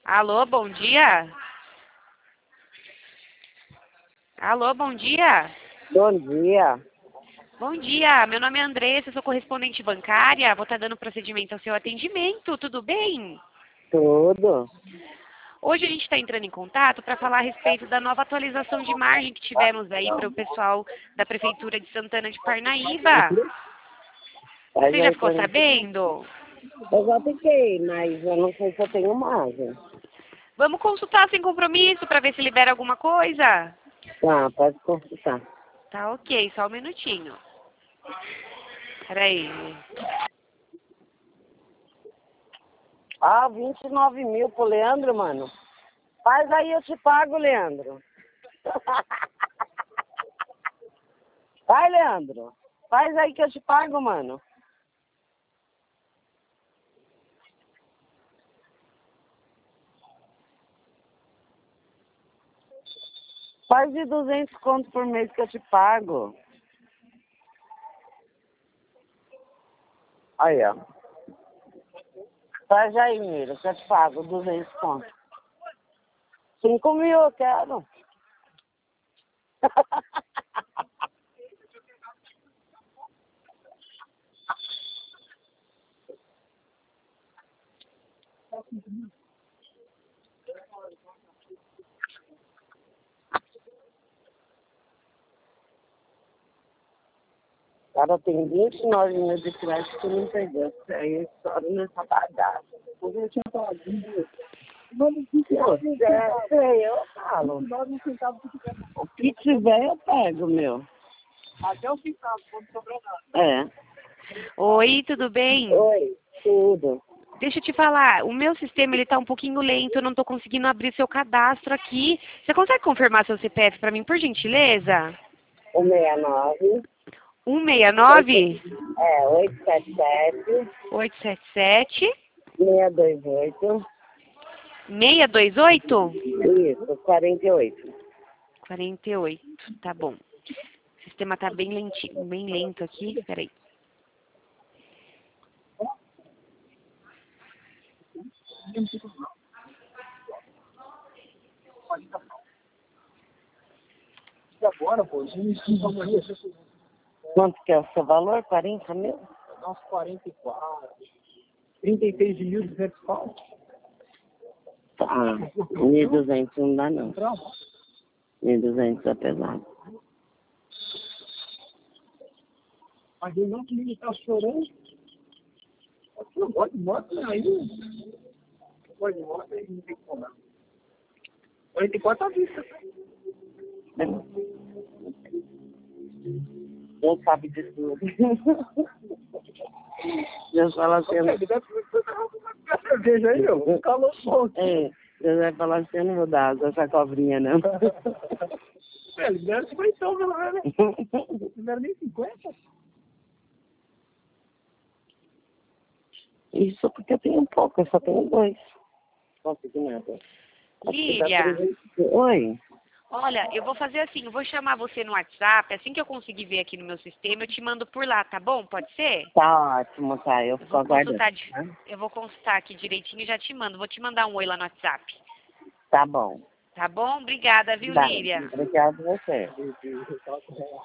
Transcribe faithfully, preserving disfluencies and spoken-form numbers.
Alô, bom dia? Alô, bom dia? Bom dia. Bom dia, meu nome é Andressa, sou correspondente bancária, vou estar dando procedimento ao seu atendimento, tudo bem? Tudo? Hoje a gente está entrando em contato para falar a respeito da nova atualização de margem que tivemos aí para o pessoal da Prefeitura de Santana de Parnaíba. Mas Você já aí ficou foi- sabendo? Eu já fiquei, mas eu não sei se eu tenho margem. Vamos consultar sem compromisso para ver se libera alguma coisa? Tá, pode consultar. Tá ok, só um minutinho. Peraí. Ah, vinte e nove mil pro Leandro, mano. Faz aí, eu te pago, Leandro. Vai, Leandro. Faz aí que eu te pago, mano. Faz de duzentos conto por mês que eu te pago. Aí, ó. Faz aí, Mira, que eu te pago duzentos conto. cinco mil eu quero. Cara, tem vinte e nove mil de crédito que não pegou. Aí eu choro nessa bagaça. Porque eu tinha falado, é, sei, eu falo. O que tiver eu pego, meu. Até o centavo, quando sobrar nada. Oi, tudo bem? É. Oi, tudo. Deixa eu te falar, o meu sistema ele tá um pouquinho lento, eu não tô conseguindo abrir seu cadastro aqui. Você consegue confirmar seu C P F para mim, por gentileza? O seis nove. um seis nove, É, oito sete sete. oito sete sete, seis dois oito. seis dois oito? Isso, quarenta e oito. quarenta e oito, tá bom. O sistema tá bem lentinho, bem lento aqui, peraí. Agora, pô, quanto que é o seu valor? quarenta mil? Nossa, quarenta e quatro. trinta e seis de mil duzentos pau. Tá, mil e duzentos não dá não. Não. mil e duzentos é pesado. Mas ele não que tá chorando. Não pode moto aí. Pode moto aí, não tem como. quarenta e quatro à vista. Deus sabe de tudo. Deus fala assim, Cerveja aí, meu. Calou fogo. é, Deus vai falar assim, eu não vou dar essa cobrinha não. É, eles deram cinquenta, pelo menos. Não deram nem cinquenta. Isso porque eu tenho pouco, eu só tenho dois. Não consegui nada. Líria, Oi? olha, eu vou fazer assim, eu vou chamar você no WhatsApp, assim que eu conseguir ver aqui no meu sistema, eu te mando por lá, tá bom? Pode ser? Tá ótimo, tá. Eu Eu fico vou aguardando. consultar, de- eu vou consultar aqui direitinho e já te mando. Vou te mandar um oi lá no WhatsApp. Tá bom. Tá bom? Obrigada, viu, Tá. Líria? Obrigado a você.